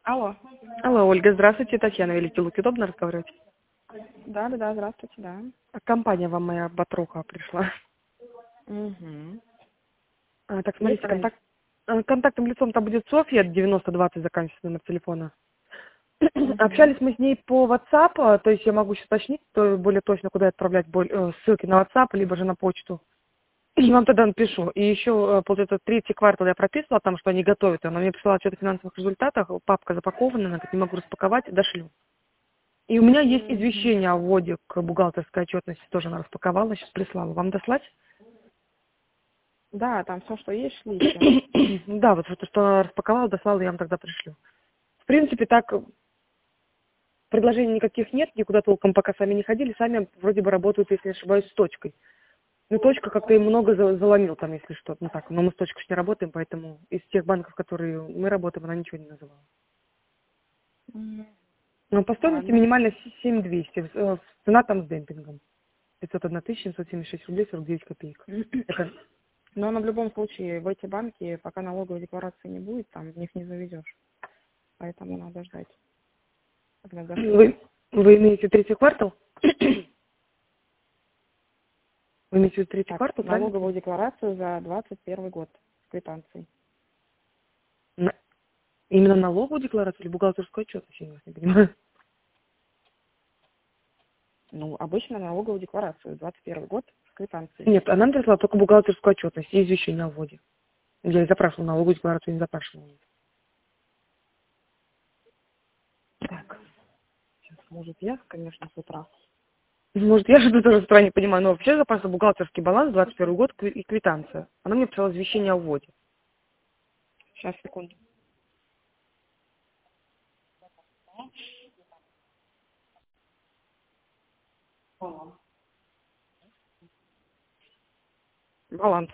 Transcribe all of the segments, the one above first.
Алло. Алло, Ольга, здравствуйте, Татьяна Великий Лук. Удобно разговаривать? Да, здравствуйте, да. Компания вам моя Батруха пришла. Угу. Так, Есть смотрите, разница. контактным лицом там будет Софья, 9020 заканчивается номер телефона. Угу. Общались мы с ней по WhatsApp, то есть я могу сейчас уточнить более точно, куда отправлять ссылки на WhatsApp, либо же на почту. И вам тогда напишу. И еще, получается, третий квартал я прописывала, там, что они готовят. Она мне присылала отчет о финансовых результатах, папка запакована, она говорит, не могу распаковать, дошлю. И у меня есть Угу. извещение о вводе к бухгалтерской отчетности, тоже она распаковала, сейчас прислала. Вам дослать? Да, там все, что есть, шлите. Да, вот что она распаковала, дослала, я вам тогда пришлю. В принципе, так предложений никаких нет, никуда толком пока сами не ходили, сами вроде бы работают, если не ошибаюсь, с точкой. Ну, точка как-то им много заломил там, если что. Ну так, но мы с точкой ж не работаем, поэтому из тех банков, которые мы работаем, она ничего не называла. М, Но по стоимости Ладно. минимально 7200, цена там с демпингом. 501 776 рублей 49 копеек. Это, Но в любом случае в эти банки, пока налоговой декларации не будет, там в них не заведешь. Поэтому надо ждать, когда дошлют. вы имеете третий квартал? Вы имеете в виду третий Так, квартал, правильно? налоговую декларацию за 21 год с квитанцией. На- Именно налоговую декларацию или бухгалтерскую отчетность, я вас не понимаю. Ну, обычно налоговую декларацию 21 год с квитанцией. Нет, она мне прислала только бухгалтерскую отчетность и извещение о вводе. Я и запрашивала налоговую декларацию, не запрашивала. Так, сейчас, может, я, конечно, с утра. Может, я что-то тоже с утра не понимаю, но вообще запрашивала бухгалтерский баланс 21 год и квитанция. Она мне прислала извещение о вводе. Сейчас, секунду. Баланс.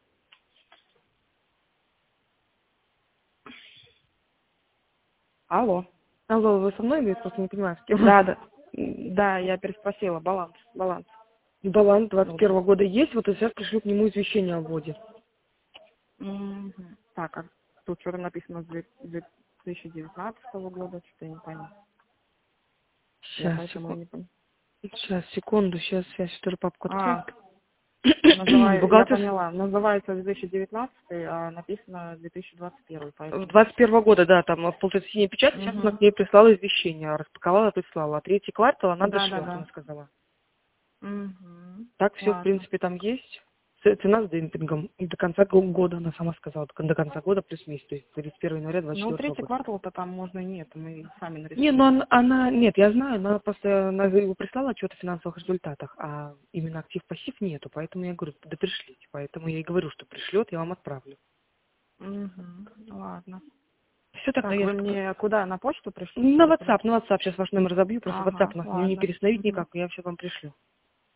Алло. Алло, вы со мной? Я просто не понимаю, с кем. Да, да. Да, я переспросила. Баланс. Баланс Ну да. 21 года есть, вот и сейчас пришлю к нему извещение о вводе. Мгм. Так, а тут что-то написано с 2019 года, что-то я не поняла. Я поэтому и не поняла. Сейчас, секунду, сейчас я тоже папку открою. А, я Бухгалтер поняла. Называется 2019, а написано 2021, поэтому. 21 года, да, там получается синяя печать, сейчас она Угу. к ней прислала извещение, распаковала, прислала. А третий квартал она дошлет, Да. она сказала. Угу. Так все, в Ладно. принципе, там есть. Цена с демпингом. И до конца года, она сама сказала, до конца года плюс месяц, то есть 31 января Ну, 24 третий года. квартал-то там можно и нет, мы сами Не, ну нарисуем. нет, я знаю, она его прислала отчет о финансовых результатах, а именно актив-пассив нету, поэтому я говорю, да пришлите, поэтому я и говорю, что пришлет, я вам отправлю. Угу. Ладно. Все тогда Так, я вы мне куда, на почту пришлите на или куда? WhatsApp сейчас ваш номер забью, просто WhatsApp Ага, нас не ладно. перестановить Угу. никак, я все вам пришлю.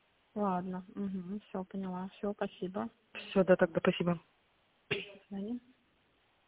Ладно. Угу. Все, поняла. Все, спасибо. Все, да, тогда спасибо. До свидания.